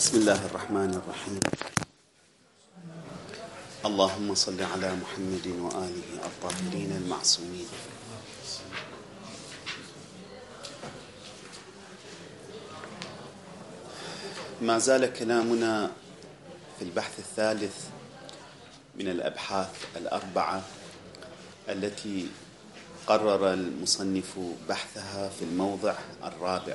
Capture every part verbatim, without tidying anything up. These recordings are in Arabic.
بسم الله الرحمن الرحيم. اللهم صل على محمد وآله الطاهرين المعصومين. ما زال كلامنا في البحث الثالث من الأبحاث الأربعة التي قرر المصنف بحثها في الموضع الرابع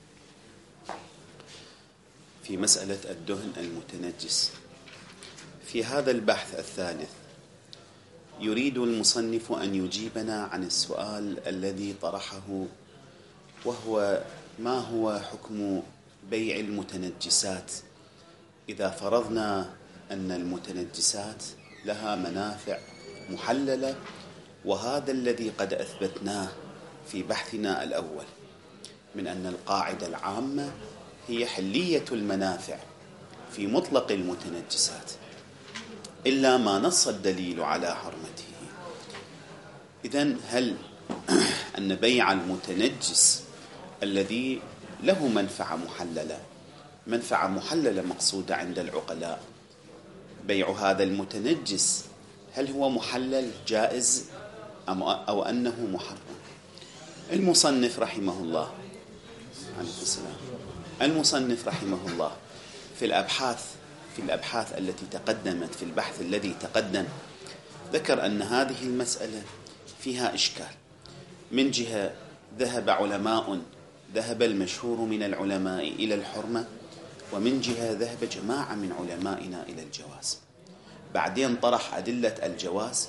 في مسألة الدهن المتنجس. في هذا البحث الثالث يريد المصنف أن يجيبنا عن السؤال الذي طرحه، وهو ما هو حكم بيع المتنجسات إذا فرضنا أن المتنجسات لها منافع محللة، وهذا الذي قد أثبتناه في بحثنا الأول من أن القاعدة العامة هي حلية المنافع في مطلق المتنجسات إلا ما نص الدليل على حرمته. إذن هل أن بيع المتنجس الذي له منفعة محللة منفعة محللة مقصودة عند العقلاء، بيع هذا المتنجس هل هو محلل جائز أو أنه محرم؟ المصنف رحمه الله عليه السلام المصنف رحمه الله في الأبحاث في الأبحاث التي تقدمت في البحث الذي تقدم ذكر أن هذه المسألة فيها إشكال. من جهة ذهب علماء ذهب المشهور من العلماء إلى الحرمة، ومن جهة ذهب جماعة من علمائنا إلى الجواز. بعدين طرح أدلة الجواز،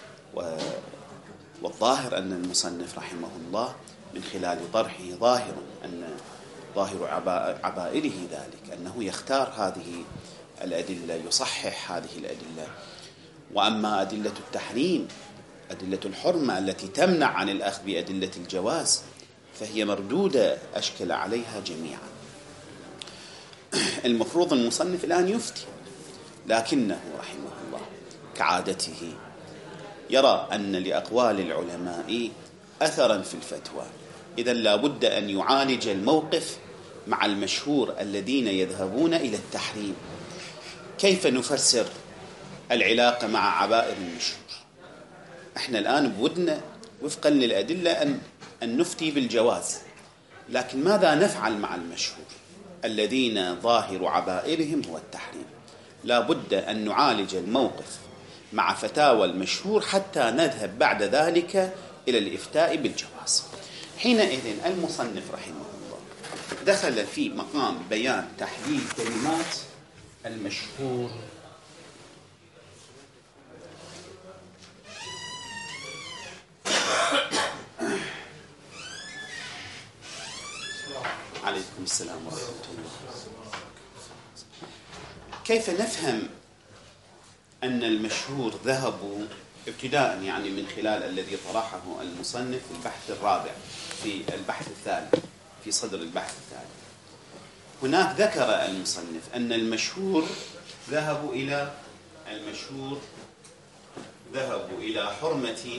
والظاهر أن المصنف رحمه الله من خلال طرحه ظاهر أن ظاهر عبائره ذلك أنه يختار هذه الأدلة، يصحح هذه الأدلة. وأما أدلة التحريم، أدلة الحرمة التي تمنع عن الأخذ بأدلة الجواز، فهي مردودة أشكل عليها جميعا. المفروض المصنف الآن يفتي، لكنه رحمه الله كعادته يرى أن لأقوال العلماء أثرا في الفتوى، إذن لا بد أن يعالج الموقف مع المشهور الذين يذهبون إلى التحريم. كيف نفسر العلاقة مع عبائر المشهور؟ احنا الآن بودنا وفقا للأدلة أن, أن نفتي بالجواز، لكن ماذا نفعل مع المشهور الذين ظاهر عبائرهم هو التحريم؟ لا بد أن نعالج الموقف مع فتاوى المشهور حتى نذهب بعد ذلك إلى الإفتاء بالجواز. حينئذ المصنف رحمه الله دخل في مقام بيان تحليل كلمات المشهور عليكم السلام ورحمة الله. كيف نفهم أن المشهور ذهبوا ابتداء يعني من خلال الذي طرحه المصنف في البحث الرابع في البحث الثالث في صدر البحث الثالث. هناك ذكر المصنف أن المشهور ذهبوا إلى المشهور ذهبوا إلى حرمة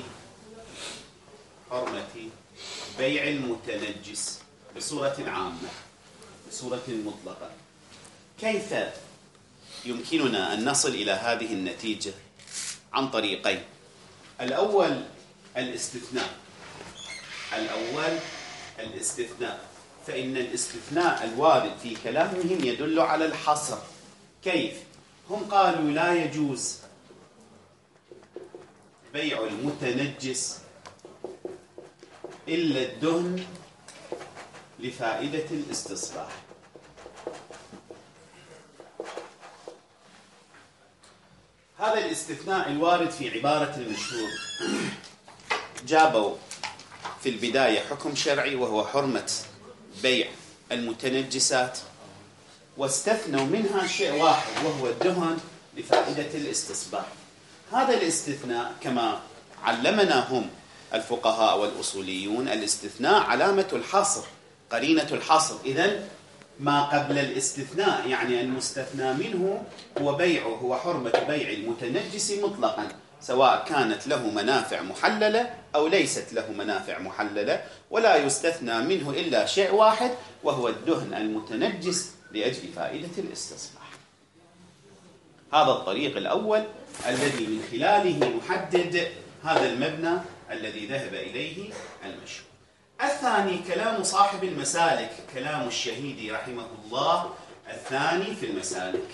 حرمة بيع المتنجس بصورة عامة بصورة مطلقة. كيف يمكننا أن نصل إلى هذه النتيجة؟ عن طريقين. الأول الاستثناء الأول الاستثناء فإن الاستثناء الوارد في كلامهم يدل على الحصر. كيف؟ هم قالوا لا يجوز بيع المتنجس إلا الدهن لفائدة الاستصلاح. هذا الاستثناء الوارد في عبارة المشهور جابوا في البداية حكم شرعي وهو حرمة بيع المتنجسات، واستثنوا منها شيء واحد وهو الدهن لفائدة الاستصباح. هذا الاستثناء كما علمنا هم الفقهاء والأصوليون، الاستثناء علامة الحصر، قرينة الحصر. إذن ما قبل الاستثناء يعني المستثنى منه هو بيعه هو حرمة بيع المتنجس مطلقا، سواء كانت له منافع محللة أو ليست له منافع محللة، ولا يستثنى منه إلا شيء واحد وهو الدهن المتنجس لأجل فائدة الاستصلاح. هذا الطريق الأول الذي من خلاله نحدد هذا المبنى الذي ذهب إليه المشهور. الثاني كلام صاحب المسالك، كلام الشهيدي رحمه الله الثاني في المسالك،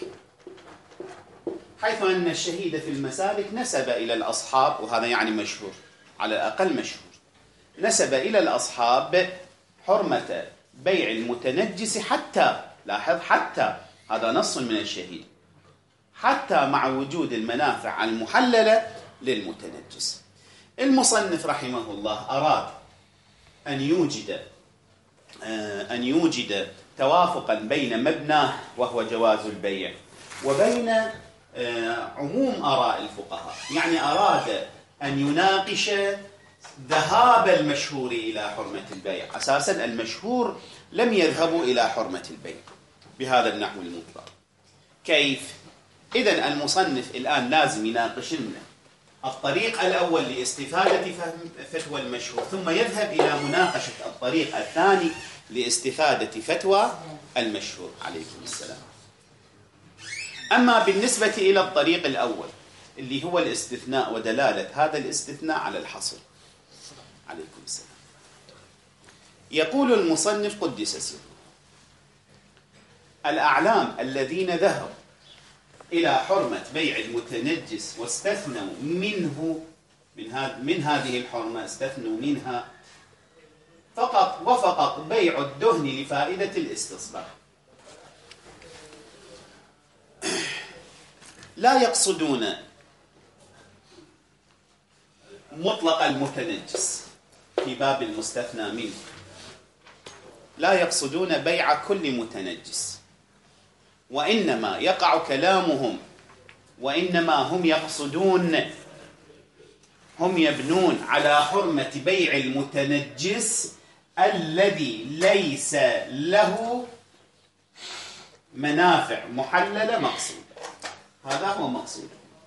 حيث أن الشهيد في المسالك نسب إلى الأصحاب، وهذا يعني مشهور على الأقل مشهور، نسب إلى الأصحاب حرمة بيع المتنجس حتى، لاحظ حتى، هذا نص من الشهيد، حتى مع وجود المنافع المحللة للمتنجس. المصنف رحمه الله أراد أن يوجد أن يوجد توافقا بين مبناه وهو جواز البيع وبين عموم آراء الفقهاء، يعني أراد أن يناقش ذهاب المشهور إلى حرمة البيع. أساسا المشهور لم يذهبوا إلى حرمة البيع بهذا النحو المطلق. كيف؟ إذن المصنف الآن لازم يناقش لنا الطريق الأول لاستفادة فهم فتوى المشهور، ثم يذهب إلى مناقشة الطريق الثاني لاستفادة فتوى المشهور. عليكم السلام. أما بالنسبة إلى الطريق الأول اللي هو الاستثناء ودلالة هذا الاستثناء على الحصر، عليكم السلام، يقول المصنف قدس سره: الأعلام الذين ذهبوا إلى حرمة بيع المتنجس واستثنوا منه من, من هذه الحرمة، استثنوا منها فقط وفقط بيع الدهن لفائدة الاستصلاح، لا يقصدون مطلق المتنجس في باب المستثنى منه، لا يقصدون بيع كل متنجس، وإنما يقع كلامهم، وإنما هم يقصدون، هم يبنون على حرمة بيع المتنجس الذي ليس له منافع محللة مقصودة. هذا هو مقصود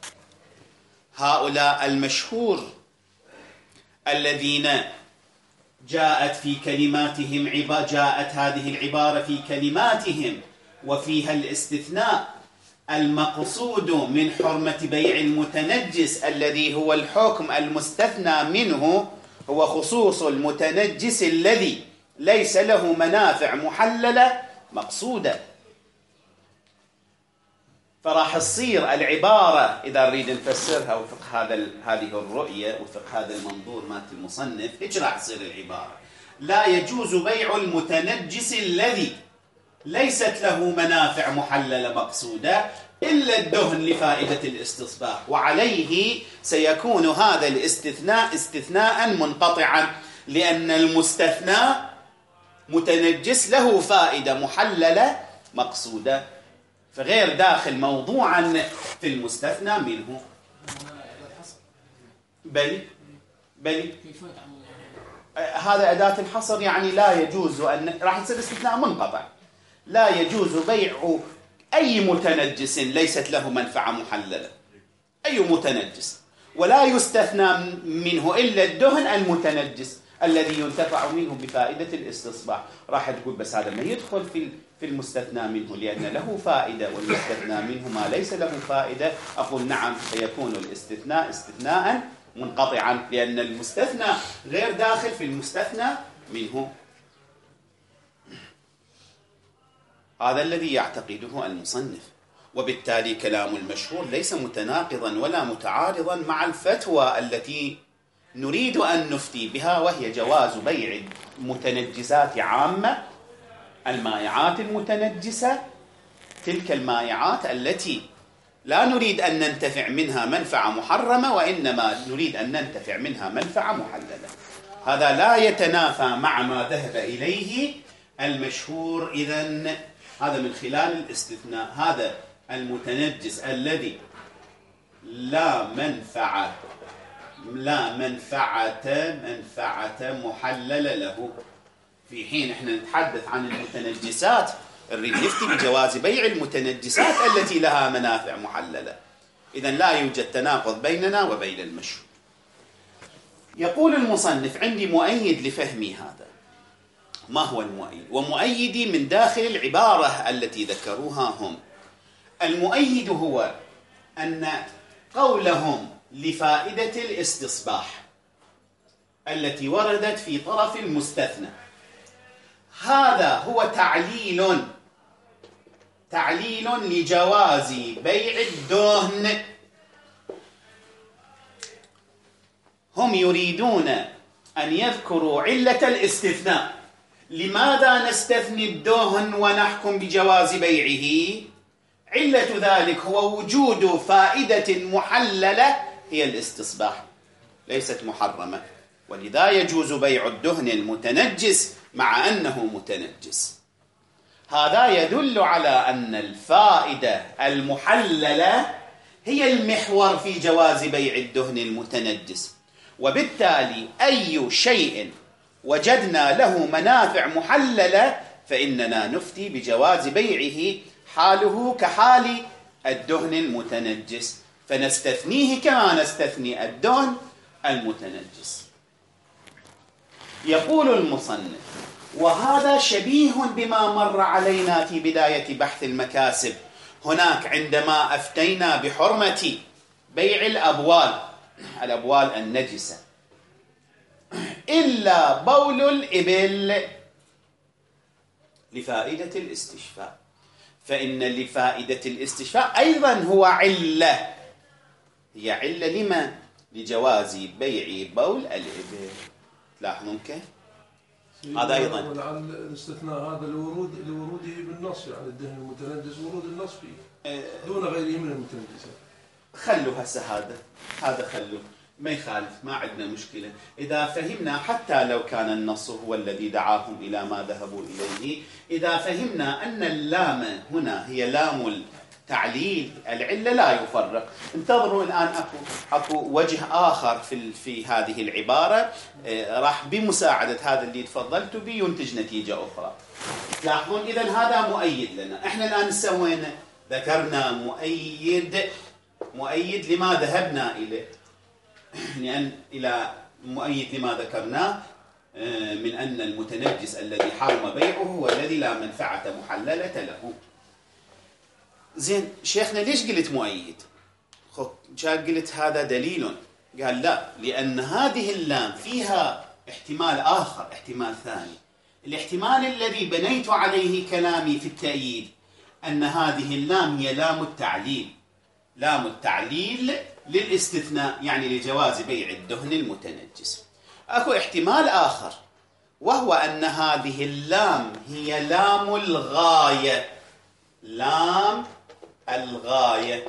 هؤلاء المشهور الذين جاءت في كلماتهم عبارة، جاءت هذه العبارة في كلماتهم وفيها الاستثناء المقصود من حرمة بيع المتنجس الذي هو الحكم المستثنى منه هو خصوص المتنجس الذي ليس له منافع محللة مقصودة. فراح تصير العبارة إذا نريد نفسرها وفق هذا هذه الرؤية وفق هذا المنظور مات المصنف، إيش راح تصير العبارة؟ لا يجوز بيع المتنجس الذي ليست له منافع محللة مقصودة إلا الدهن لفائدة الاستصلاح، وعليه سيكون هذا الاستثناء استثناء منقطعا، لأن المستثنى متنجس له فائدة محللة مقصودة، فغير داخل موضوعا في المستثنى منه. بل بل هذا أداة الحصر، يعني لا يجوز أن راح يصير استثناء منقطع، لا يجوز بيع أي متنجس ليست له منفعة محللة، أي متنجس، ولا يستثنى منه إلا الدهن المتنجس الذي ينتفع منه بفائدة الاستصباح. راح تقول بس هذا ما يدخل في في المستثنى منه لأن له فائدة، والمستثنى منه ما ليس له فائدة. أقول نعم، سيكون الاستثناء استثناء منقطعا لأن المستثنى غير داخل في المستثنى منه. هذا الذي يعتقده المصنف، وبالتالي كلام المشهور ليس متناقضا ولا متعارضا مع الفتوى التي نريد أن نفتي بها، وهي جواز بيع المتنجسات عامة، المائعات المتنجسة، تلك المائعات التي لا نريد أن ننتفع منها منفعة محرمة، وإنما نريد أن ننتفع منها منفعة محللة. هذا لا يتنافى مع ما ذهب إليه المشهور. إذن هذا من خلال الاستثناء، هذا المتنجس الذي لا منفعة لا منفعة منفعة محللة له، في حين احنا نتحدث عن المتنجسات نريد نفتي بجواز بيع المتنجسات التي لها منافع محللة. إذن لا يوجد تناقض بيننا وبين المشهور. يقول المصنف: عندي مؤيد لفهمي هذا. ما هو المؤيد؟ ومؤيدي من داخل العبارة التي ذكروها هم. المؤيد هو أن قولهم لفائدة الاستصباح التي وردت في طرف المستثنى، هذا هو تعليل تعليل لجواز بيع الدهن. هم يريدون أن يذكروا علة الاستثناء. لماذا نستثني الدهن ونحكم بجواز بيعه؟ علة ذلك هو وجود فائدة محللة هي الاستصباح، ليست محرمة، ولذا يجوز بيع الدهن المتنجس مع أنه متنجس. هذا يدل على أن الفائدة المحللة هي المحور في جواز بيع الدهن المتنجس، وبالتالي أي شيء وجدنا له منافع محللة فإننا نفتي بجواز بيعه حاله كحال الدهن المتنجس، فنستثنيه كما نستثني الدهن المتنجس. يقول المصنف: وهذا شبيه بما مر علينا في بداية بحث المكاسب هناك عندما أفتينا بحرمة بيع الأبوال الأبوال النجسة إلا بول الإبل لفائدة الاستشفاء، فإن لفائدة الاستشفاء أيضا هو علة، هي علة لما؟ لجواز بيع بول الإبل. تلاحظون كيف؟ هذا أيضا ولعل الاستثناء هذا لورود لوروده بالنص، يعني الدهن المتنجس ورود النص فيه دون غيره من المتنجسات. خلوا هسه هذا هذا خلوا ما يخالف، ما عندنا مشكلة إذا فهمنا، حتى لو كان النص هو الذي دعاهم إلى ما ذهبوا إليه. إذا فهمنا أن اللام هنا هي لام التعليل العلة لا يفرق. انتظروا الآن أكو أكو وجه آخر في في هذه العبارة راح بمساعدة هذا اللي تفضلت به ينتج نتيجة أخرى. تلاحظون إذن هذا مؤيد لنا. إحنا الآن سوينا ذكرنا مؤيد مؤيد لما ذهبنا إليه، لأن إلى مؤيد لما ذكرناه من أن المتنجس الذي حرم بيعه هو الذي لا منفعة محللة له. زين شيخنا ليش قلت مؤيد؟ خب جاء قلت هذا دليل. قال لا، لأن هذه اللام فيها احتمال آخر، احتمال ثاني. الاحتمال الذي بنيت عليه كلامي في التأييد أن هذه اللام هي لام التعليل، لام التعليل للاستثناء، يعني لجواز بيع الدهن المتنجس. أكو احتمال آخر، وهو أن هذه اللام هي لام الغاية، لام الغاية.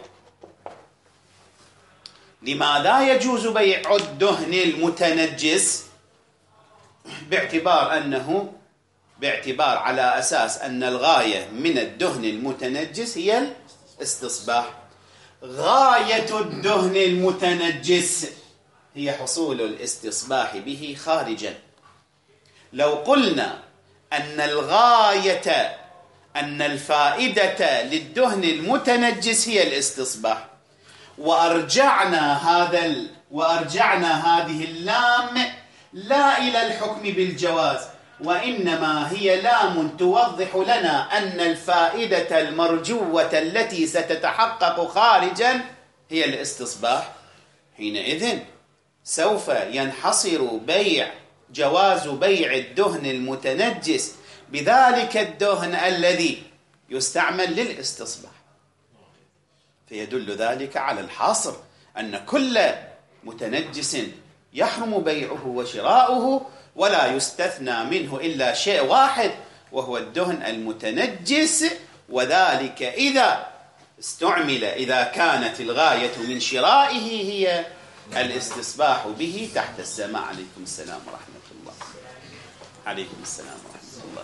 لماذا يجوز بيع الدهن المتنجس؟ باعتبار أنه باعتبار على أساس أن الغاية من الدهن المتنجس هي الاستصباح. غاية الدهن المتنجس هي حصول الاستصباح به خارجا. لو قلنا أن الغاية أن الفائدة للدهن المتنجس هي الاستصباح، وأرجعنا هذا ال... وأرجعنا هذه اللام لا إلى الحكم بالجواز، وإنما هي لام توضح لنا أن الفائدة المرجوة التي ستتحقق خارجا هي الاستصباح، حينئذ سوف ينحصر بيع جواز بيع الدهن المتنجس بذلك الدهن الذي يستعمل للاستصباح. فيدل ذلك على الحصر أن كل متنجس يحرم بيعه وشراؤه، ولا يستثنى منه إلا شيء واحد وهو الدهن المتنجس، وذلك إذا استعمل إذا كانت الغاية من شرائه هي الاستصباح به تحت السماء. عليكم السلام ورحمة الله. عليكم السلام ورحمة الله.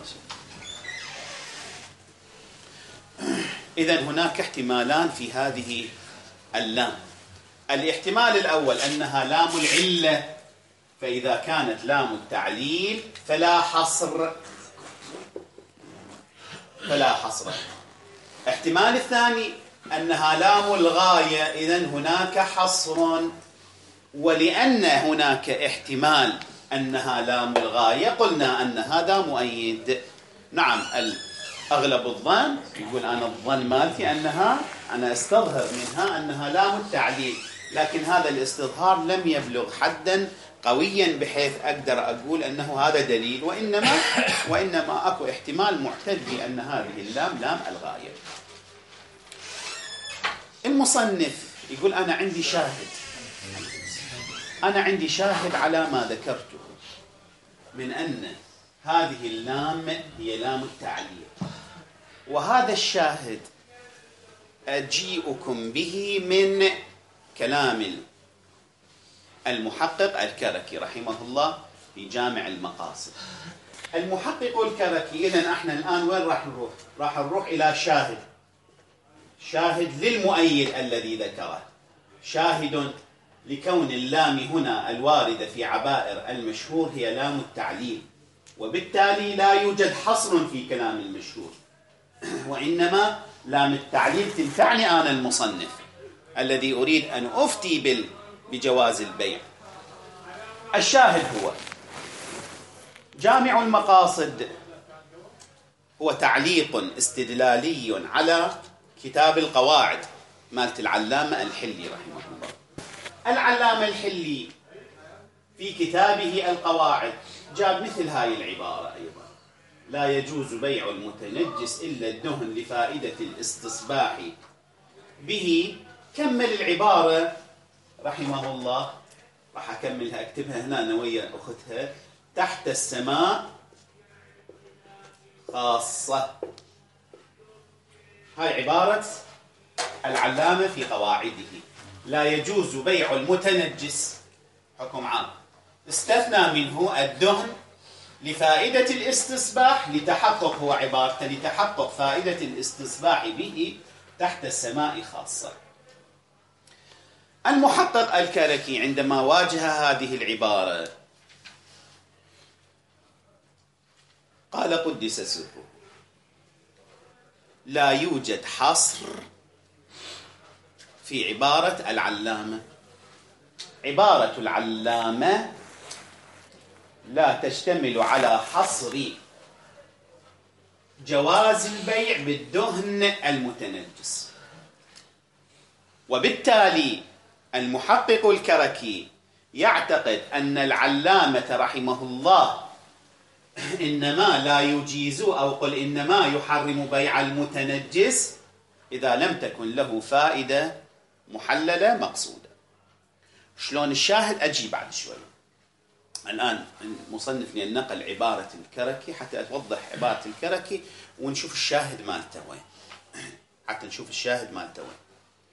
إذن هناك احتمالان في هذه اللام. الاحتمال الأول أنها لام العلة، فإذا كانت لام التعليل فلا حصر فلا حصر. احتمال الثاني أنها لام الغاية، إذن هناك حصر. ولأن هناك احتمال أنها لام الغاية قلنا أن هذا مؤيد. نعم، أغلب الظن يقول أنا الظن مالتي أنها أنا استظهر منها أنها لام التعليل، لكن هذا الاستظهار لم يبلغ حدا قويا بحيث أقدر أقول أنه هذا دليل، وإنما وإنما أكو احتمال معتد بأن هذه اللام لام الغاية. المصنف يقول أنا عندي شاهد أنا عندي شاهد على ما ذكرته من أن هذه اللام هي لام التعليل، وهذا الشاهد أجيئكم به من كلام المحقق الكركي رحمه الله في جامع المقاصد. المحقق الكركي، إذن احنا الآن وين راح نروح؟ راح نروح إلى شاهد شاهد للمؤيد الذي ذكره، شاهد لكون اللام هنا الواردة في عبائر المشهور هي لام التعليل، وبالتالي لا يوجد حصر في كلام المشهور، وإنما لام التعليل تنفعني أنا المصنف الذي أريد أن أفتي بال بجواز البيع. الشاهد هو جامع المقاصد، هو تعليق استدلالي على كتاب القواعد مالت العلامة الحلي رحمه الله. العلامة الحلي في كتابه القواعد جاب مثل هاي العبارة أيضا: لا يجوز بيع المتنجس إلا الدهن لفائدة الاستصباح به. كمل العبارة رحمه الله، راح أكملها أكتبها هنا أنا ويا أختها: تحت السماء خاصة. هاي عبارة العلامة في قواعده: لا يجوز بيع المتنجس، حكم عام، استثنى منه الدهن لفائدة الاستصباح، لتحقق هو عبارة لتحقق فائدة الاستصباح به تحت السماء خاصة. المحقق الكركي عندما واجه هذه العبارة قال قدس سره: لا يوجد حصر في عبارة العلامة. عبارة العلامة لا تشتمل على حصر جواز البيع بالدهن المتنجس، وبالتالي المحقق الكركي يعتقد أن العلامة رحمه الله إنما لا يجيز أو قل إنما يحرم بيع المتنجس إذا لم تكن له فائدة محللة مقصودة. شلون الشاهد؟ أجي بعد شوي. الآن المصنف نقل عبارة الكركي حتى أتوضح عبارة الكركي ونشوف الشاهد مالته وين، حتى نشوف الشاهد مالته وين.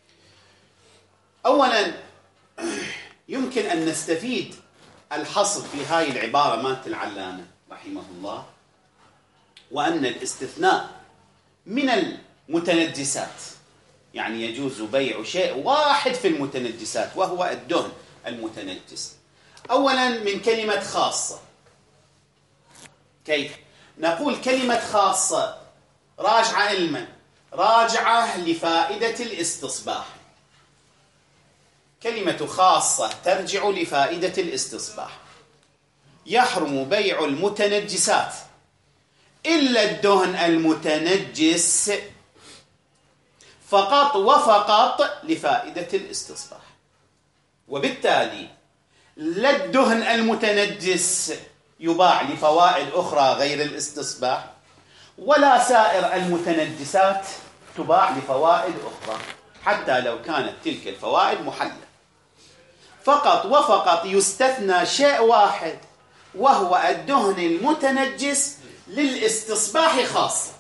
أولا يمكن أن نستفيد الحصر في هاي العبارة مالت العلامة رحمه الله، وأن الاستثناء من المتنجسات، يعني يجوز بيع شيء واحد في المتنجسات وهو الدهن المتنجس. أولا من كلمة خاصة. كيف؟ نقول كلمة خاصة راجعة لمن؟ راجعة لفائدة الاستصباح. كلمة خاصة ترجع لفائدة الاستصباح. يحرم بيع المتنجسات إلا الدهن المتنجس فقط وفقط لفائدة الاستصباح، وبالتالي لا الدهن المتنجس يباع لفوائد أخرى غير الاستصباح، ولا سائر المتنجسات تباع لفوائد أخرى حتى لو كانت تلك الفوائد محلة. فقط وفقط يستثنى شيء واحد وهو الدهن المتنجس للاستصباح خاصة،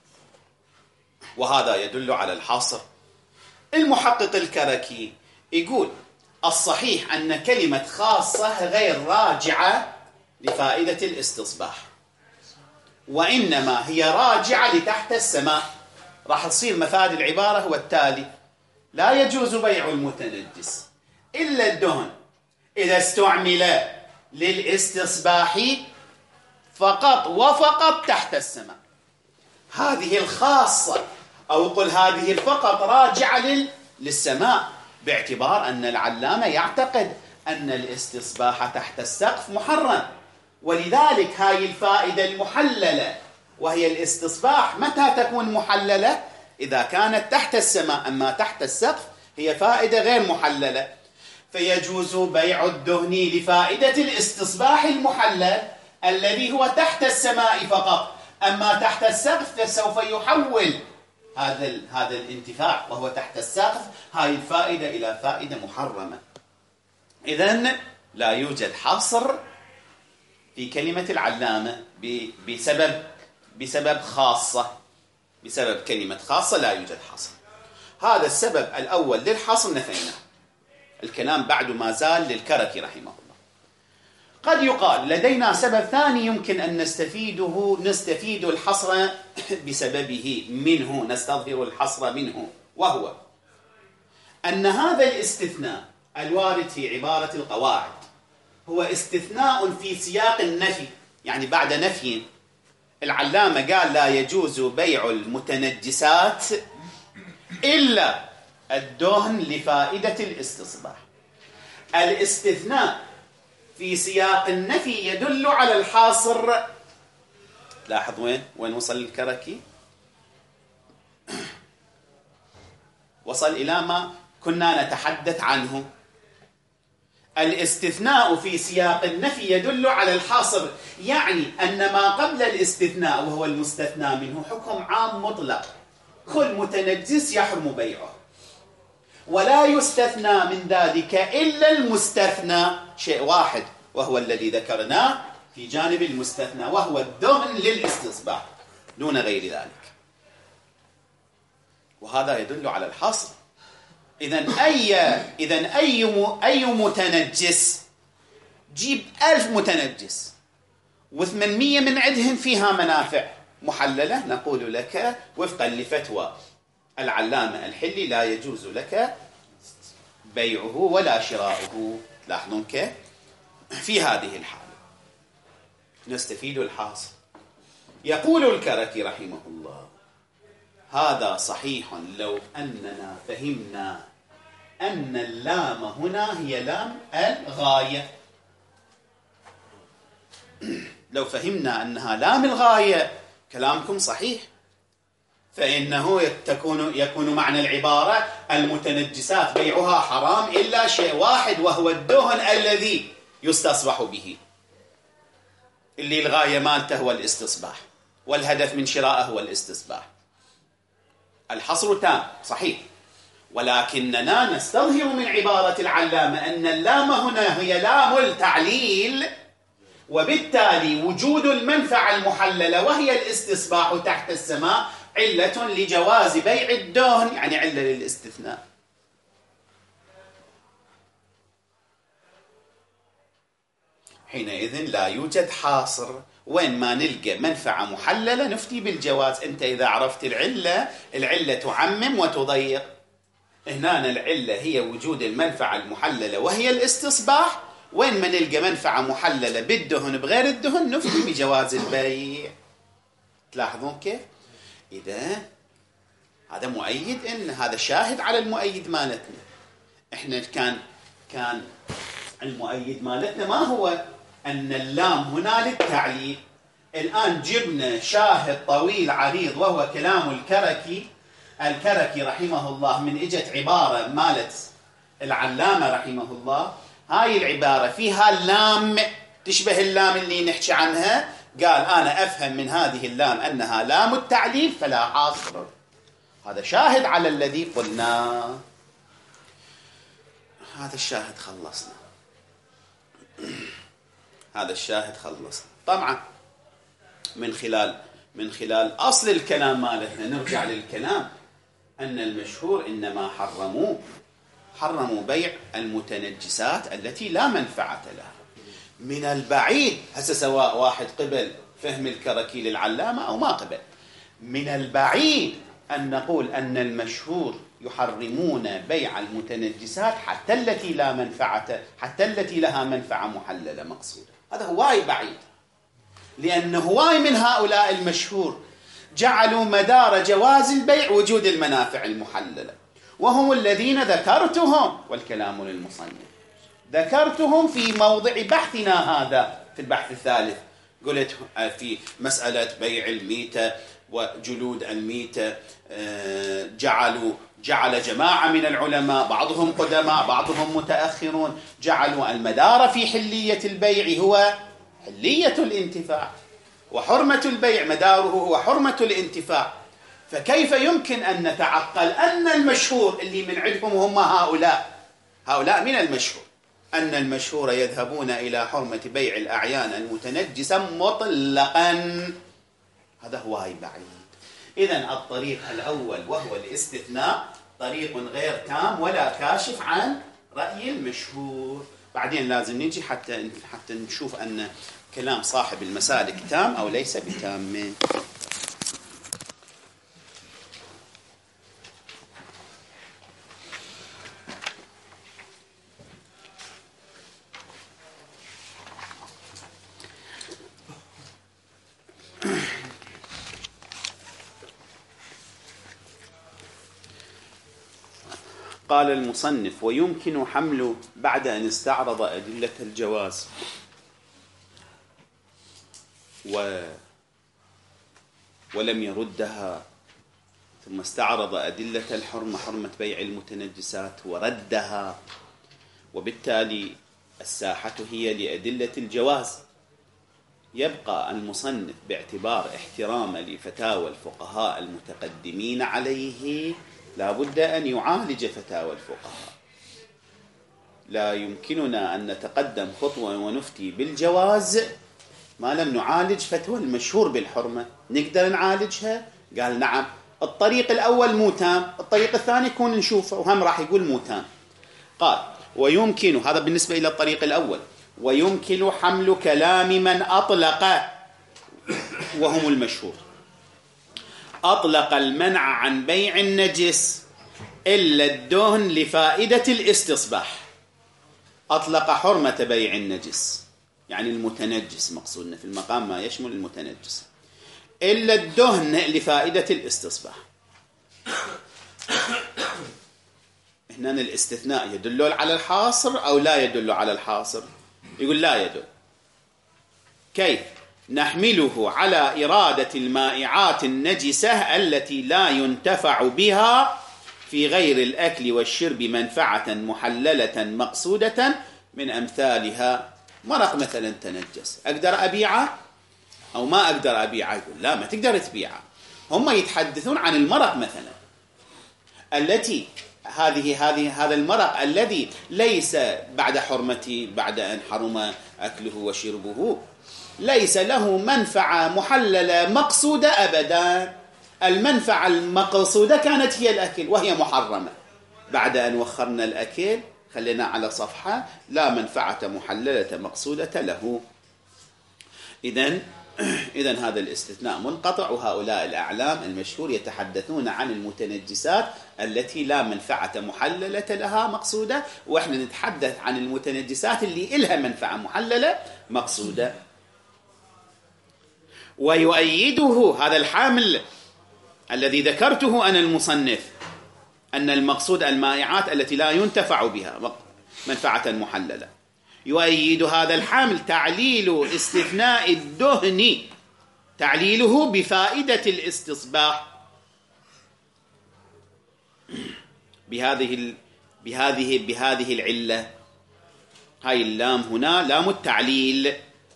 وهذا يدل على الحصر. المحقق الكركي يقول الصحيح أن كلمة خاصة غير راجعة لفائدة الاستصباح، وإنما هي راجعة لتحت السماء. راح تصير مفاد العبارة هو التالي: لا يجوز بيع المتنجس إلا الدهن إذا استعمل للاستصباح فقط وفقط تحت السماء. هذه الخاصة أو قل هذه فقط راجعة للسماء، باعتبار أن العلامة يعتقد أن الاستصباح تحت السقف محرم. ولذلك هاي الفائدة المحللة وهي الاستصباح متى تكون محللة؟ إذا كانت تحت السماء. أما تحت السقف هي فائدة غير محللة، فيجوز بيع الدهن لفائدة الاستصباح المحلل الذي هو تحت السماء فقط. أما تحت السقف فسوف يحول هذا هذا الانتفاع وهو تحت السقف هاي الفائدة إلى فائدة محرمة. إذن لا يوجد حصر في كلمة العلامة بسبب بسبب خاصة، بسبب كلمة خاصة لا يوجد حصر. هذا السبب الأول للحصر نفيناه. الكلام بعد ما زال للكركي رحمه الله. قد يقال لدينا سبب ثاني يمكن أن نستفيده نستفيد الحصر بسببه منه، نستظهر الحصر منه، وهو أن هذا الاستثناء الوارد في عبارة القواعد هو استثناء في سياق النفي. يعني بعد نفي العلامة قال لا يجوز بيع المتنجسات إلا الدهن لفائدة الاستصباح. الاستثناء في سياق النفي يدل على الحاصر. لاحظ وين وين وصل الكركي؟ وصل إلى ما كنا نتحدث عنه. الاستثناء في سياق النفي يدل على الحاصر، يعني أن ما قبل الاستثناء وهو المستثنى منه حكم عام مطلق، كل متنجس يحرم بيعه، ولا يستثنى من ذلك إلا المستثنى شيء واحد وهو الذي ذكرناه في جانب المستثنى وهو الدهن للاستصباح دون غير ذلك، وهذا يدل على الحصر. إذن أي إذن أي أي متنجس، جيب ألف متنجس وثمانمية من عندهم فيها منافع محللة، نقول لك وفقا لفتوى العلامة الحلي لا يجوز لك بيعه ولا شراؤه. لاحظون كيف؟ في هذه الحالة نستفيد الحاصل. يقول الكركي رحمه الله هذا صحيح لو أننا فهمنا أن اللام هنا هي لام الغاية. لو فهمنا أنها لام الغاية كلامكم صحيح، فإنه تكون يكون معنى العبارة المتنجسات بيعها حرام إلا شيء واحد وهو الدهن الذي يستصبح به، اللي الغاية مالته هو الاستصباح والهدف من شرائه هو الاستصباح. الحصر تام صحيح، ولكننا نستظهر من عبارة العلامة أن اللام هنا هي لام التعليل، وبالتالي وجود المنفعة المحللة وهي الاستصباح تحت السماء علة لجواز بيع الدهن، يعني علة للاستثناء. حينئذ لا يوجد حاصر، وين ما نلقى منفعة محللة نفتي بالجواز. أنت إذا عرفت العلة، العلة تعمم وتضيق. هنا العلة هي وجود المنفعة المحللة وهي الاستصباح، وين ما نلقى منفعة محللة بالدهن بغير الدهن نفتي بجواز البيع. تلاحظون كيف؟ إذا هذا مؤيد، إن هذا شاهد على المؤيد مالتنا. إحنا كان كان المؤيد مالتنا ما هو أن اللام هنا للتعليل. الآن جبنا شاهد طويل عريض وهو كلام الكركي الكركي رحمه الله، من إجت عبارة مالت العلامة رحمه الله، هاي العبارة فيها اللام تشبه اللام اللي نحكي عنها، قال أنا أفهم من هذه اللام أنها لام التعليل فلا حاصر. هذا شاهد على الذي قلناه. هذا الشاهد خلصنا، هذا الشاهد خلصنا. طبعا من خلال من خلال أصل الكلام مالتنا نرجع للكلام أن المشهور إنما حرموا حرموا بيع المتنجسات التي لا منفعة لها. من البعيد هسه سواء واحد قبل فهم الكركي للعلامة أو ما قبل، من البعيد أن نقول أن المشهور يحرمون بيع المتنجسات حتى التي لا منفعة حتى التي لها منفعة محللة مقصودة. هذا هواي بعيد، لأن هواي من هؤلاء المشهور جعلوا مدار جواز البيع وجود المنافع المحللة، وهم الذين ذكرتهم، والكلام للمصنف، ذكرتهم في موضع بحثنا هذا في البحث الثالث. قلت في مسألة بيع الميتة وجلود الميتة جعلوا جعل جماعة من العلماء، بعضهم قدماء بعضهم متأخرون، جعلوا المدار في حلية البيع هو حلية الانتفاع، وحرمة البيع مداره هو حرمة الانتفاع. فكيف يمكن أن نتعقل أن المشهور اللي من عندهم هم هؤلاء هؤلاء من المشهور أن المشهور يذهبون إلى حرمة بيع الأعيان المتنجسة مطلقا؟ هذا هو هاي بعيد. إذن الطريق الأول وهو الاستثناء طريق غير تام ولا كاشف عن رأي المشهور. بعدين لازم نجي حتى حتى نشوف أن كلام صاحب المسالك تام أو ليس بتام. قال المصنف: ويمكن حمل بعد أن استعرض أدلة الجواز و ولم يردها، ثم استعرض أدلة الحرمة حرمة بيع المتنجسات وردها، وبالتالي الساحة هي لأدلة الجواز، يبقى المصنف باعتبار احترام لفتاوى الفقهاء المتقدمين عليه لا بد أن يعالج فتاوى الفقهاء. لا يمكننا أن نتقدم خطوة ونفتي بالجواز ما لم نعالج فتوى المشهور بالحرمة. نقدر نعالجها؟ قال نعم. الطريق الأول مو تام، الطريق الثاني يكون نشوفه وهم راح يقول مو تام. قال: ويمكن، هذا بالنسبة إلى الطريق الأول، ويمكن حمل كلام من أطلق، وهم المشهور، أطلق المنع عن بيع النجس إلا الدهن لفائدة الاستصباح. أطلق حرمة بيع النجس يعني المتنجس، مقصودنا في المقام ما يشمل المتنجس، إلا الدهن لفائدة الاستصباح. هنا الاستثناء يدل على الحاصر أو لا يدل على الحاصر؟ يقول لا يدل. كيف؟ نحمله على إرادة المائعات النجسة التي لا ينتفع بها في غير الأكل والشرب منفعة محللة مقصودة، من أمثالها مرق مثلا تنجس، أقدر أبيعه أو ما أقدر أبيعه؟ يقول لا، ما تقدر تبيعه. هم يتحدثون عن المرق مثلا التي هذه هذه هذا المرق الذي ليس بعد حرمته، بعد أن حرم أكله وشربه، ليس له منفعة محللة مقصودة أبدا. المنفعة المقصودة كانت هي الأكل وهي محرمة. بعد أن وخرنا الأكل خلينا على صفحة لا منفعة محللة مقصودة له. إذن إذن هذا الاستثناء منقطع. وهؤلاء الأعلام المشهور يتحدثون عن المتنجسات التي لا منفعة محللة لها مقصودة، وإحنا نتحدث عن المتنجسات اللي إلها منفعة محللة مقصودة. ويؤيده هذا الحامل الذي ذكرته أنا المصنف أن المقصود المائعات التي لا ينتفع بها منفعة محللة. يؤيد هذا الحامل تعليل استثناء الدهن، تعليله بفائدة الاستصباح بهذه بهذه بهذه العلة. هاي اللام هنا لام التعليل.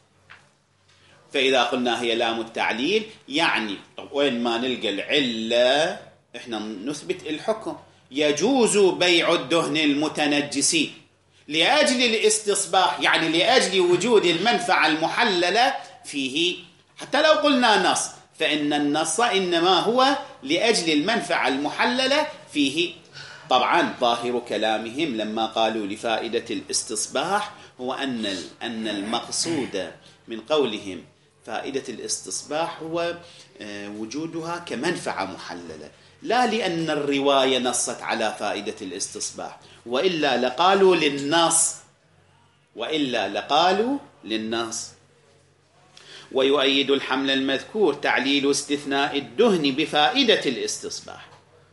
فإذا قلنا هي لام التعليل يعني وين ما نلقى العلة إحنا نثبت الحكم. يجوز بيع الدهن المتنجسين لأجل الاستصباح، يعني لأجل وجود المنفعة المحللة فيه. حتى لو قلنا نص فإن النص إنما هو لأجل المنفعة المحللة فيه. طبعا ظاهر كلامهم لما قالوا لفائدة الاستصباح هو أن أن المقصود من قولهم فائدة الاستصباح هو وجودها كمنفعة محللة، لا لأن الرواية نصت على فائدة الاستصباح، وإلا لقالوا للنص وإلا لقالوا للنص. ويؤيد الحمل المذكور تعليل استثناء الدهن بفائدة الاستصباح.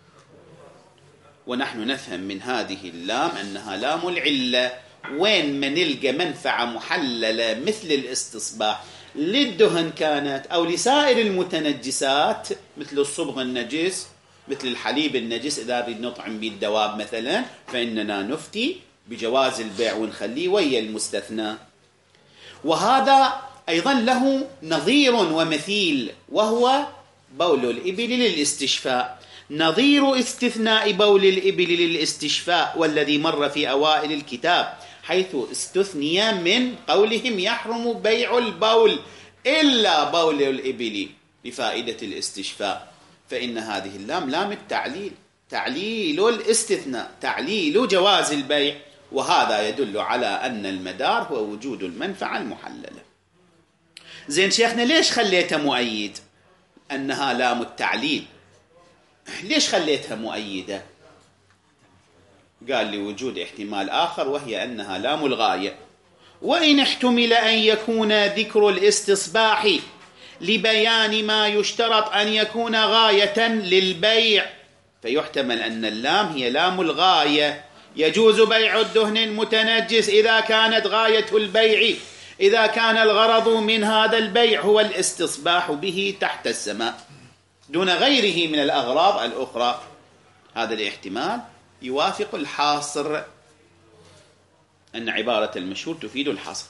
ونحن نفهم من هذه اللام أنها لام العلة، وين ما نلقى منفعة محللة مثل الاستصباح للدهن كانت أو لسائر المتنجسات مثل الصبغ النجس، مثل الحليب النجس إذا نريد نطعم به الدواب مثلا، فإننا نفتي بجواز البيع ونخليه ويا المستثنى. وهذا أيضا له نظير ومثيل، وهو بول الإبل للاستشفاء، نظير استثناء بول الإبل للاستشفاء والذي مر في أوائل الكتاب، حيث استثني من قولهم يحرم بيع البول إلا بول الإبل لفائدة الاستشفاء، فإن هذه اللام لام التعليل، تعليل الاستثناء، تعليل جواز البيع، وهذا يدل على أن المدار هو وجود المنفعة المحللة. زين شيخنا ليش خليتها مؤيد؟ أنها لام التعليل، ليش خليتها مؤيدة؟ قال لي وجود احتمال آخر، وهي أنها لام الغاية، وإن احتمل أن يكون ذكر الاستصباح لبيان ما يشترط أن يكون غاية للبيع، فيحتمل أن اللام هي لام الغاية، يجوز بيع الدهن المتنجس إذا كانت غاية البيع، إذا كان الغرض من هذا البيع هو الاستصباح به تحت السماء دون غيره من الأغراض الأخرى. هذا الاحتمال يوافق الحاصر، أن عبارة المشهور تفيد الحصر.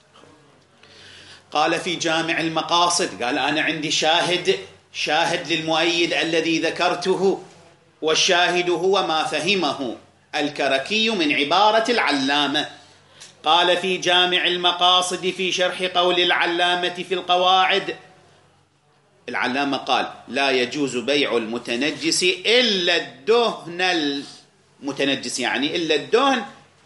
قال في جامع المقاصد، قال أنا عندي شاهد، شاهد للمؤيد الذي ذكرته، والشاهد هو ما فهمه الكركي من عبارة العلامة. قال في جامع المقاصد في شرح قول العلامة في القواعد، العلامة قال لا يجوز بيع المتنجس إلا الدهن المتنجس، يعني إلا الدهن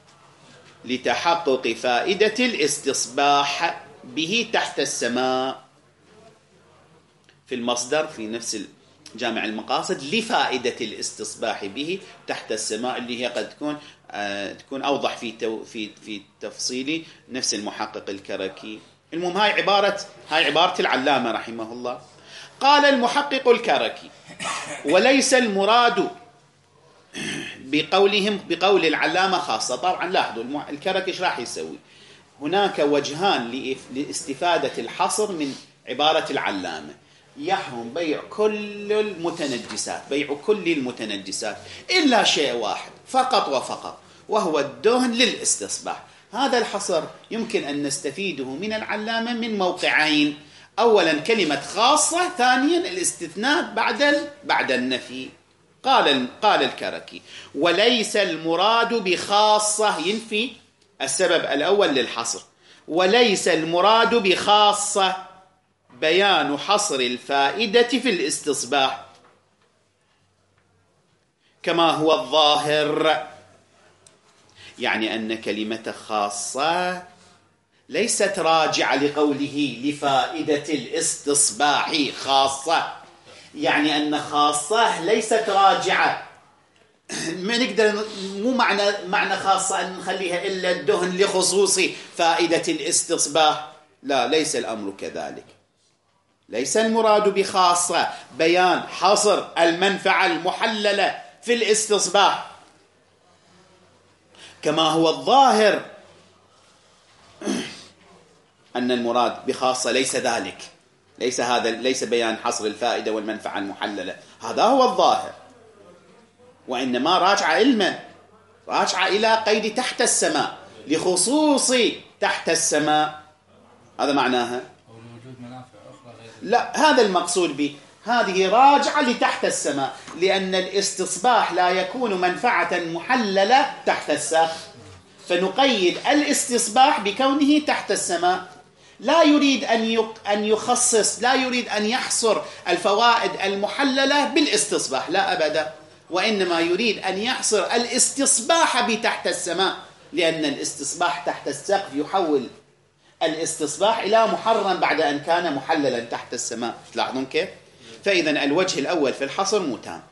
لتحقق فائدة الاستصباح به تحت السماء. في المصدر في نفس جامع المقاصد لفائدة الاستصباح به تحت السماء، اللي هي قد تكون آه تكون أوضح في تو في في تفصيل نفس المحقق الكركي. المهم هاي عبارة هاي عبارة العلامة رحمه الله. قال المحقق الكركي وليس المراد بقولهم بقول العلامة خاصة. طبعا لاحظوا الكركي ايش راح يسوي؟ هناك وجهان لاستفادة الحصر من عبارة العلامة. يحرم بيع كل المتنجسات، بيع كل المتنجسات إلا شيء واحد فقط وفقط، وهو الدهن للاستصباح. هذا الحصر يمكن أن نستفيده من العلامة من موقعين: أولا كلمة خاصة، ثانيا الاستثناء بعد بعد النفي. قال قال الكركي وليس المراد بخاصة، ينفي السبب الأول للحصر، وليس المراد بخاصة بيان حصر الفائدة في الاستصباح كما هو الظاهر، يعني أن كلمة خاصة ليست راجعة لقوله لفائدة الاستصباح خاصة، يعني أن خاصة ليست راجعة. ما نقدر مو معنى معنى خاصة أن نخليها إلا الدهن لخصوص فائدة الاستصباح، لا، ليس الأمر كذلك. ليس المراد بخاصة بيان حصر المنفعة المحللة في الاستصباح كما هو الظاهر أن المراد بخاصة ليس ذلك، ليس هذا، ليس بيان حصر الفائدة والمنفعة المحللة، هذا هو الظاهر، وإنما راجع علما، راجع إلى قيد تحت السماء لخصوص تحت السماء، هذا معناها. لا، هذا المقصود به، هذه راجعة لتحت السماء، لأن الاستصباح لا يكون منفعة محللة تحت السقف، فنقيد الاستصباح بكونه تحت السماء. لا يريد أن يخصص، لا يريد أن يحصر الفوائد المحللة بالاستصباح، لا أبدا، وإنما يريد أن يحصر الاستصباح بتحت السماء، لأن الاستصباح تحت السقف يحول الاستصباح إلى محرم بعد أن كان محللا تحت السماء. تلاحظون كيف؟ فإذا الوجه الأول في الحصر متام.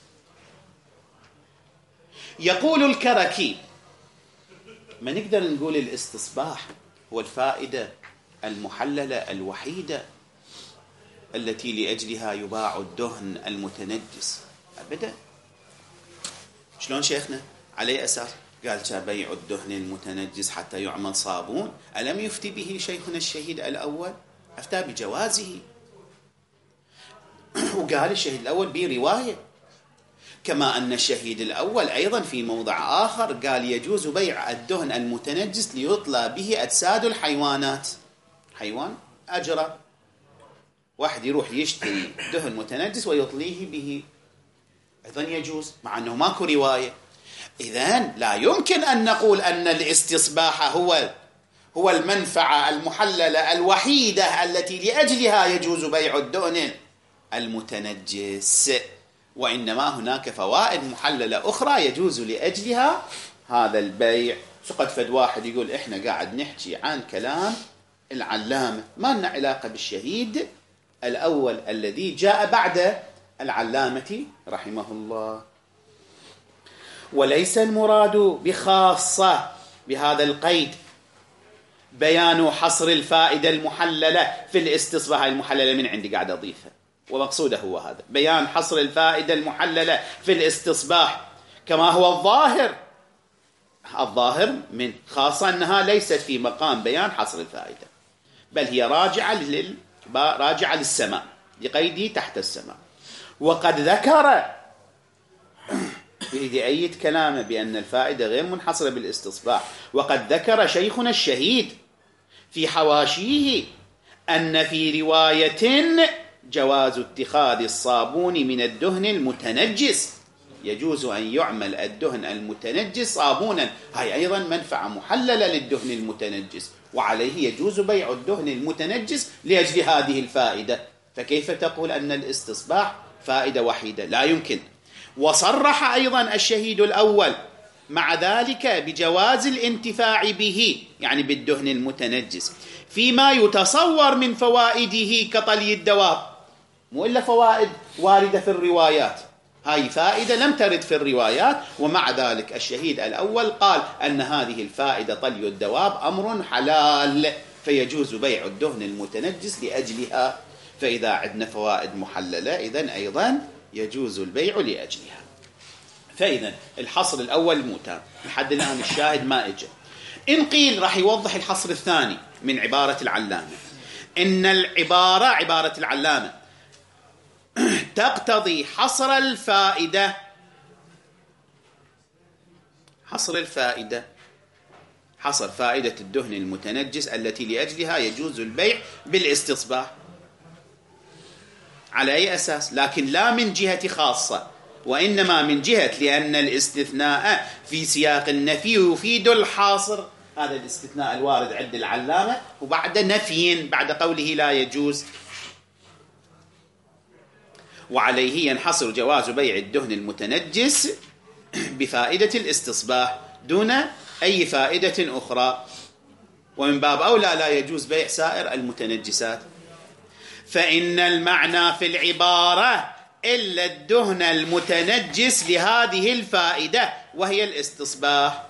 يقول الكركي ما نقدر نقول الاستصباح هو الفائدة المحللة الوحيدة التي لأجلها يباع الدهن المتنجس؟ أبدا. شلون شيخنا؟ على أساس؟ قال بيع الدهن المتنجس حتى يعمل صابون. ألم يفتي به شيخنا الشهيد الأول؟ أفتى بجوازه، وقال الشهيد الأول برواية، كما أن الشهيد الأول أيضا في موضع آخر قال يجوز بيع الدهن المتنجس ليطلى به أجساد الحيوانات. حيوان أجرى، واحد يروح يشتري دهن متنجس ويطليه به، أيضا يجوز، مع أنه ماكو رواية. إذن لا يمكن أن نقول أن الاستصباح هو هو المنفعة المحللة الوحيدة التي لأجلها يجوز بيع الدهن المتنجس، وإنما هناك فوائد محللة أخرى يجوز لأجلها هذا البيع. فقد فد واحد يقول إحنا قاعد نحكي عن كلام العلامة، ما لنا علاقة بالشهيد الأول الذي جاء بعد العلامة رحمه الله. وليس المراد بخاصة بهذا القيد بيان حصر الفائدة المحللة في الاستصباح. المحللة من عندي قاعد أضيفها، ومقصوده هو هذا، بيان حصر الفائدة المحللة في الاستصباح، كما هو الظاهر. الظاهر من خاصة أنها ليست في مقام بيان حصر الفائدة، بل هي راجعة لل... راجعة للسماء، لقيدي تحت السماء. وقد ذكر في أية كلامه بأن الفائدة غير منحصرة بالاستصباح. وقد ذكر شيخنا الشهيد في حواشيه أن في رواية جواز اتخاذ الصابون من الدهن المتنجس، يجوز أن يعمل الدهن المتنجس صابونا. هاي أيضا منفعة محللة للدهن المتنجس، وعليه يجوز بيع الدهن المتنجس لأجل هذه الفائدة. فكيف تقول أن الاستصباح فائدة وحيدة؟ لا يمكن. وصرح أيضا الشهيد الأول مع ذلك بجواز الانتفاع به، يعني بالدهن المتنجس، فيما يتصور من فوائده كطلي الدواب. مو إلا فوائد واردة في الروايات، هاي فائدة لم ترد في الروايات، ومع ذلك الشهيد الأول قال أن هذه الفائدة طلي الدواب أمر حلال، فيجوز بيع الدهن المتنجس لأجلها. فإذا عندنا فوائد محللة إذن أيضا يجوز البيع لأجلها. فإذا الحصر الأول موتام لحد الآن، الشاهد ما إجا. إن قيل راح يوضح الحصر الثاني من عبارة العلامة، إن العبارة عبارة العلامة تقتضي حصر الفائدة. حصر الفائدة، حصر فائدة الدهن المتنجس التي لأجلها يجوز البيع بالاستصباح. على أي أساس؟ لكن لا من جهة خاصة، وإنما من جهة لأن الاستثناء في سياق النفي يفيد الحاصر. هذا الاستثناء الوارد عند العلامة وبعد نفي، بعد قوله لا يجوز. وعليه ينحصر جواز بيع الدهن المتنجس بفائدة الاستصباح دون أي فائدة أخرى، ومن باب أولى لا يجوز بيع سائر المتنجسات. فإن المعنى في العبارة إلا الدهن المتنجس لهذه الفائدة وهي الاستصباح،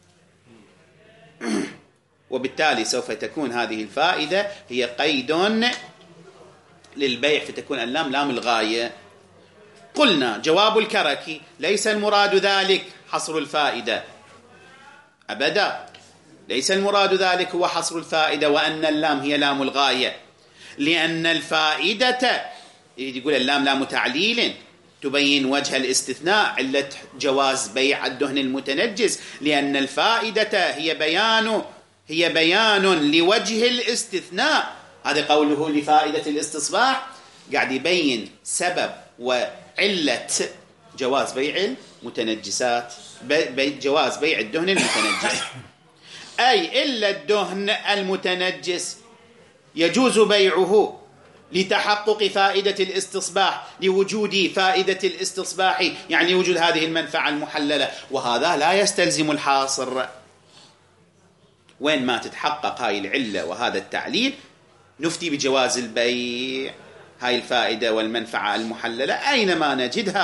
وبالتالي سوف تكون هذه الفائدة هي قيد للبيع، فتكون اللام لام الغاية. قلنا جواب الكركي ليس المراد ذلك حصر الفائدة أبدا، ليس المراد ذلك هو حصر الفائدة وأن اللام هي لام الغاية، لأن الفائدة يقول اللام لام تعليل تبين وجه الاستثناء، علة جواز بيع الدهن المتنجس، لأن الفائدة هي بيان هي بيان لوجه الاستثناء. هذا قوله لفائدة الاستصباح قاعد يبين سبب وعلة جواز بيع المتنجسات، بي جواز بيع الدهن المتنجس، أي إلا الدهن المتنجس يجوز بيعه لتحقق فائدة الاستصباح، لوجود فائدة الاستصباح، يعني وجود هذه المنفعة المحللة، وهذا لا يستلزم الحاصر. وين ما تتحقق هاي العلة وهذا التعليل نفتي بجواز البيع. هاي الفائدة والمنفعة المحللة أينما نجدها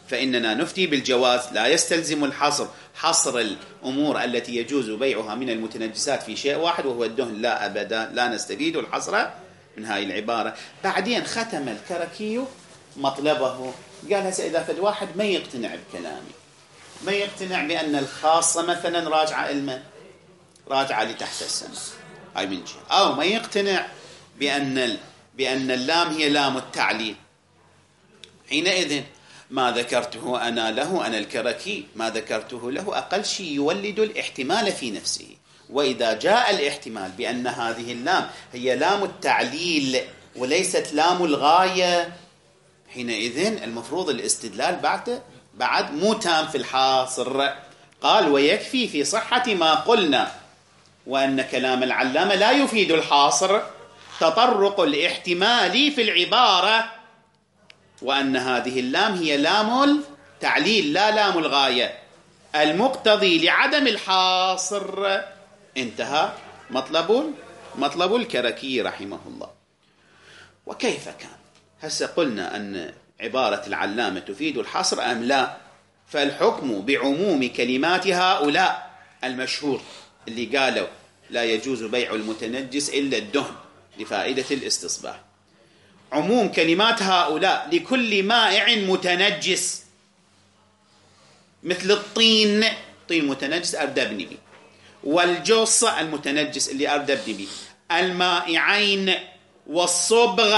فإننا نفتي بالجواز، لا يستلزم الحصر، حصر الأمور التي يجوز بيعها من المتنجسات في شيء واحد وهو الدهن، لا أبدا، لا نستفيد الحصر من هاي العبارة. بعدين ختم الكركي مطلبه، قال هسه إذا فد واحد ما يقتنع بكلامي، ما يقتنع بأن الخاصة مثلا راجعة إلمن، راجعة لتحت السماء، هاي من جهة، أو ما يقتنع بأن بأن اللام هي لام التعليل، حينئذ ما ذكرته أنا له، أنا الكركي ما ذكرته له أقل شيء يولد الاحتمال في نفسه. وإذا جاء الاحتمال بأن هذه اللام هي لام التعليل وليست لام الغاية، حينئذ المفروض الاستدلال بعد بعد مو تام في الحاصر. قال ويكفي في صحة ما قلنا وأن كلام العلامة لا يفيد الحاصر تطرق الاحتمال في العبارة، وأن هذه اللام هي لام التعليل لا لام الغاية المقتضي لعدم الحاصر. انتهى مطلب مطلب الكركي رحمه الله. وكيف كان؟ هسه قلنا أن عبارة العلامة تفيد الحصر أم لا؟ فالحكم بعموم كلمات هؤلاء المشهور اللي قالوا لا يجوز بيع المتنجس إلا الدهن لفائدة الاستصباح، عموم كلمات هؤلاء لكل مائع متنجس مثل الطين، طين متنجس أردبني بي، والجص المتنجس اللي أردبني بي، المائعين والصبغ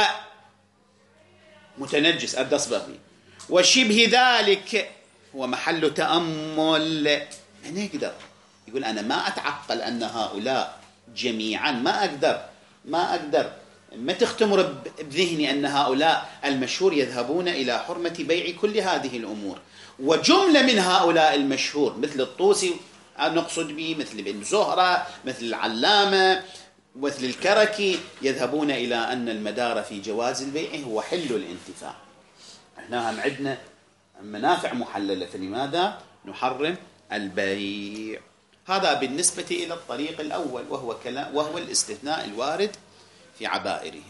متنجس أردصبغ بي، وشبه ذلك هو محل تأمل. أنا أقدر يقول أنا ما أتعقل أن هؤلاء جميعا، ما أقدر ما أقدر ما تختمر بذهني أن هؤلاء المشهور يذهبون إلى حرمة بيع كل هذه الأمور، وجملة من هؤلاء المشهور مثل الطوسي نقصد به، مثل ابن زهرة، مثل العلامة، مثل الكركي، يذهبون إلى أن المدار في جواز البيع هو حل الانتفاع. احنا هم عندنا منافع محللة، فلماذا نحرم البيع؟ هذا بالنسبة إلى الطريق الأول وهو كلام وهو الاستثناء الوارد في عبائرهم.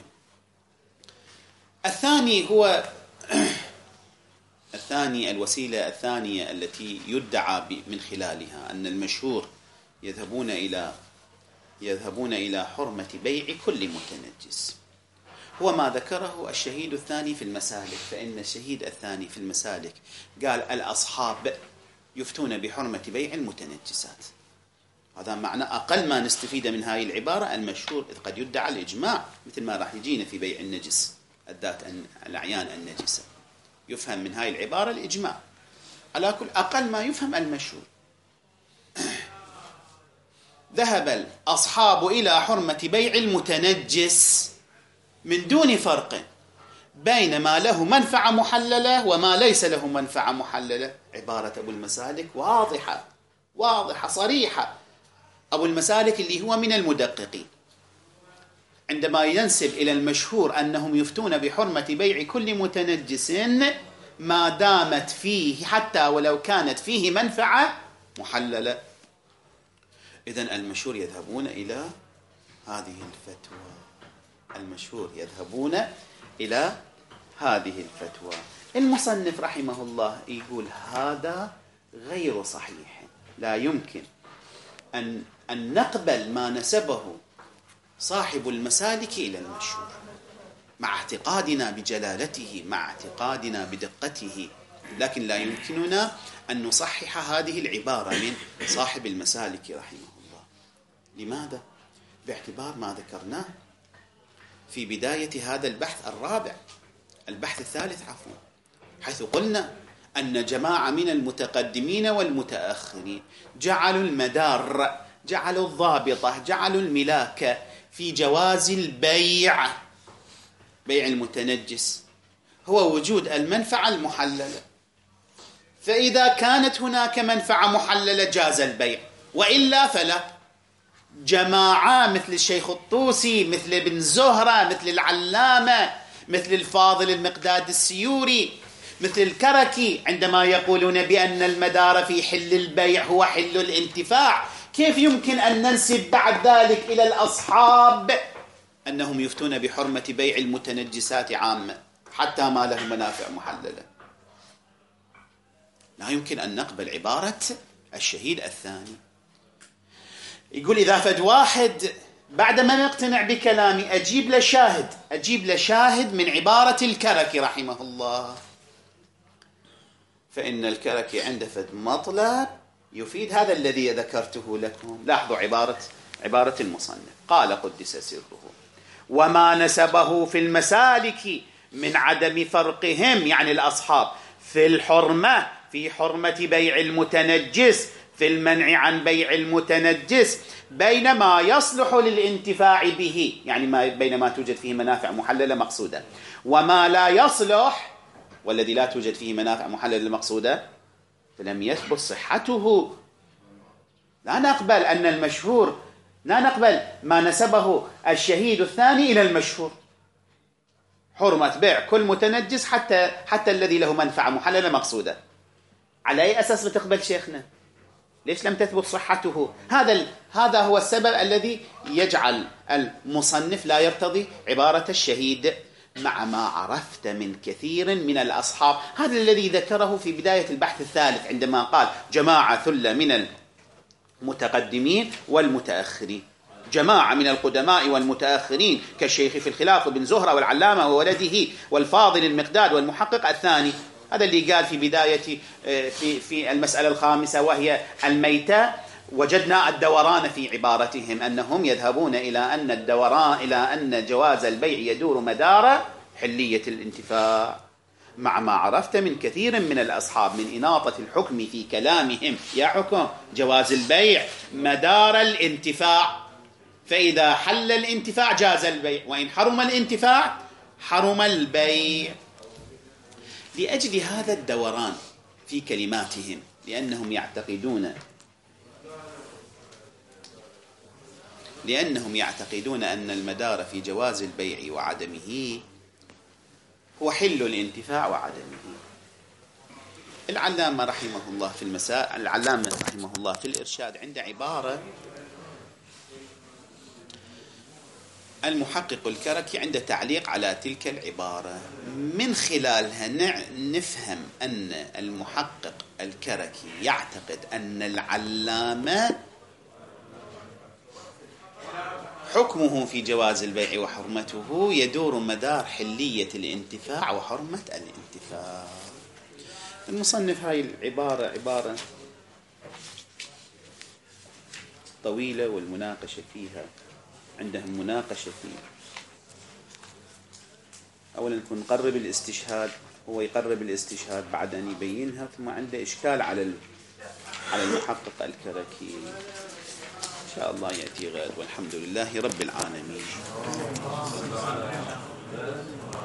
الثاني هو الثاني الوسيلة الثانية التي يدعى من خلالها أن المشهور يذهبون إلى يذهبون إلى حرمة بيع كل متنجس، هو ما ذكره الشهيد الثاني في المسالك. فإن الشهيد الثاني في المسالك قال الأصحاب يفتون بحرمة بيع المتنجسات. هذا معنى أقل ما نستفيد من هذه العبارة المشهور، إذ قد يدعى الإجماع مثل ما راح يجينا في بيع النجس، الذات الأعيان النجسة، يفهم من هذه العبارة الإجماع. على كل أقل ما يفهم المشهور. ذهب الأصحاب إلى حرمة بيع المتنجس من دون فرق بين ما له منفعة محللة وما ليس له منفعة محللة. عبارة أبو المسالك واضحة واضحة صريحة. أبو المسالك اللي هو من المدققين عندما ينسب إلى المشهور أنهم يفتون بحرمة بيع كل متنجس ما دامت فيه حتى ولو كانت فيه منفعة محللة. إذن المشهور يذهبون إلى هذه الفتوى، المشهور يذهبون إلى هذه الفتوى. المصنف رحمه الله يقول هذا غير صحيح، لا يمكن أن أن نقبل ما نسبه صاحب المسالك إلى المشهور مع اعتقادنا بجلالته، مع اعتقادنا بدقته، لكن لا يمكننا أن نصحح هذه العبارة من صاحب المسالك رحمه الله. لماذا؟ باعتبار ما ذكرناه في بداية هذا البحث الرابع البحث الثالث عفوا، حيث قلنا أن جماعة من المتقدمين والمتأخرين جعلوا المدار، جعلوا الضابطة، جعلوا الملاك في جواز البيع، بيع المتنجس، هو وجود المنفعة المحللة. فإذا كانت هناك منفعة محللة جاز البيع، وإلا فلا. جماعة مثل الشيخ الطوسي، مثل ابن زهرة، مثل العلامة، مثل الفاضل المقداد السيوري، مثل الكركي، عندما يقولون بأن المدار في حل البيع هو حل الانتفاع، كيف يمكن أن ننسب بعد ذلك إلى الأصحاب أنهم يفتون بحرمة بيع المتنجسات عامة حتى ما له منافع محللة؟ لا يمكن أن نقبل عبارة الشهيد الثاني. يقول إذا فد واحد بعد ما يقتنع بكلامي أجيب له شاهد أجيب له شاهد من عبارة الكركي رحمه الله، فإن الكركي عنده فد مطلب يفيد هذا الذي ذكرته لكم. لاحظوا عبارة عبارة المصنف، قال قدس سره: وما نسبه في المسالك من عدم فرقهم، يعني الأصحاب، في الحرمة في حرمة بيع المتنجس، في المنع عن بيع المتنجس، بين ما يصلح للانتفاع به، يعني ما بين ما توجد فيه منافع محللة مقصودة، وما لا يصلح، والذي لا توجد فيه منافع محللة مقصودة فلم يثبت صحته. لا نقبل أن المشهور لا نقبل ما نسبه الشهيد الثاني إلى المشهور، حرمة بيع كل متنجس حتى حتى الذي له منفعة محللة مقصودة. على أي أساس بتقبل شيخنا؟ ليش لم تثبت صحته؟ هذا هذا هو السبب الذي يجعل المصنف لا يرتضي عبارة الشهيد مع ما عرفت من كثير من الأصحاب. هذا الذي ذكره في بداية البحث الثالث عندما قال جماعة ثلة من المتقدمين والمتأخرين، جماعة من القدماء والمتأخرين كالشيخ في الخلاف وابن زهرة والعلامة وولده والفاضل المقداد والمحقق الثاني. هذا اللي قال في بداية في في المسألة الخامسة وهي الميتة. وجدنا الدوران في عبارتهم أنهم يذهبون إلى أن الدوران إلى أن جواز البيع يدور مدار حلية الانتفاع، مع ما عرفت من كثير من الأصحاب من إناطة الحكم في كلامهم يا حكم جواز البيع مدار الانتفاع، فإذا حل الانتفاع جاز البيع، وإن حرم الانتفاع حرم البيع. لأجل هذا الدوران في كلماتهم، لأنهم يعتقدون لأنهم يعتقدون أن المدار في جواز البيع وعدمه هو حل الانتفاع وعدمه. العلامة رحمه الله في المساء العلامة رحمه الله في الإرشاد عند عبارة المحقق الكركي عند تعليق على تلك العبارة، من خلالها نفهم أن المحقق الكركي يعتقد أن العلامة حكمه في جواز البيع وحرمته يدور مدار حلية الانتفاع وحرمة الانتفاع. المصنف هاي العبارة عبارة طويلة والمناقشة فيها عندهم مناقشة فيها. أولا نقرب الاستشهاد، هو يقرب الاستشهاد بعد أن يبينها، ثم عنده إشكال على على المحقق الكركي. إن شاء الله يأتي غد، والحمد لله رب العالمين.